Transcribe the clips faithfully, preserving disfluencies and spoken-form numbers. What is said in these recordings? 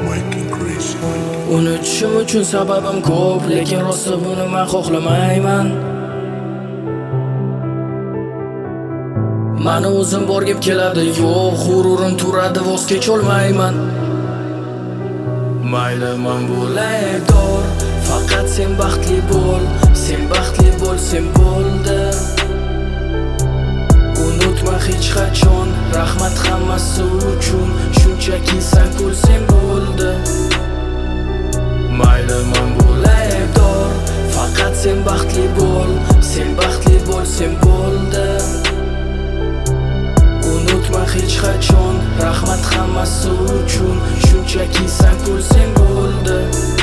Unutishim uchun sababim ko'p, lekin rosti buni men xohlamayman. Mani o'zim borgib keladi, yo'q, g'ururim turadi, voz kecholmayman. Mayli men bo'lay aybdor, faqat sen baxtli bo'l, sen baxtli bo'l, sen bo'ldi. Unutma hech qachon, rahmat hammasi uchun, shunchaki sen kul, sen bo'ldi. Mayli men bo'lay aybdor, faqat sen baxtli bo'l, sen baxtli bo'l, sen bo'ldi. Unutma hech qachon, rahmat hammasi uchun, shunchaki sen kul, sen bo'ldi.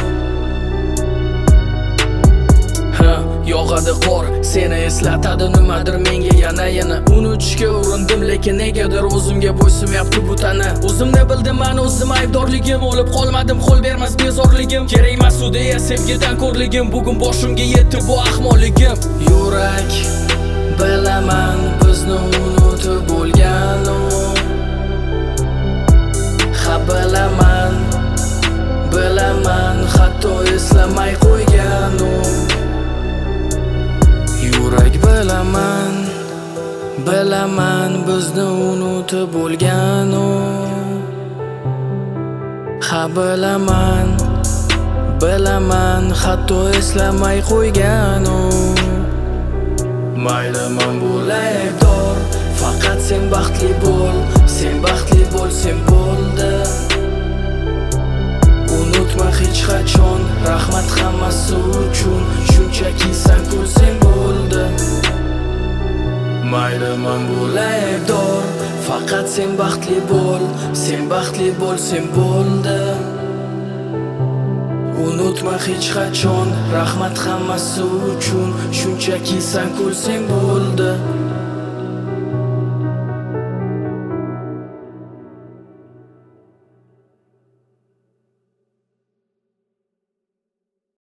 Yog'adi qor, seni eslatadi nimadir menga yana yana. Unutishga urindim, lekin negadir o'zimga bo'ysunmayapti bu tana. O'zimni bildim, men o'zim aybdorligim, o'lib qolmadim, qo'l bermas bezorligim. Kerak emas u deya sevgidan ko'rligim, bugun boshimga yetdi bu ahmoqligim. Yurak, bilaman bizni unutib bo'lgan u. Ha bilaman, bilaman hatto eslamay qo'ygan u. Yurak bilaman, bilaman bizni unutib bo'lgan u. Ha bilaman, bilaman hatto eslamay qo'ygan u. Mayli men bo'lay aybdor, faqat sen baxtli bo'l, sen baxtli bo'l, sen bo'ldi. Unutma hech qachon, rahmat hammasi uchun, shunchaki sen kul, sen bo'ldi. Mayli men bo'lay aybdor, faqat sen baxtli bo'l, sen baxtli bo'l, sen bo'ldi. Unutma hech qachon, rahmat hammasi uchun, shunchaki sen kul, sen bo'ldi.